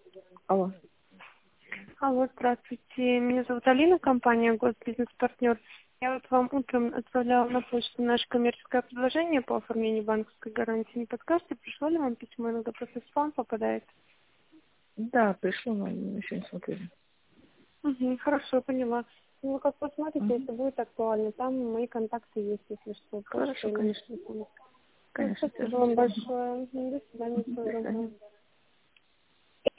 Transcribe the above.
Алло. Алло, здравствуйте. Меня зовут Алина, компания «Госбизнес-партнер». Я вот вам утром отправляла на почту наше коммерческое предложение по оформлению банковской гарантии. Не подскажете, пришло ли вам письмо? Иногда просто в спам попадает. Да, пришло, но еще не смотрели. Угу, хорошо, поняла. Ну, вы как посмотрите, Угу. если будет актуально. Там мои контакты есть, если что, почта Хорошо, или конечно. телефон. Ну, Конечно, спасибо свяжусь. вам большое. До свидания, Мгм. всего До свидания. доброго.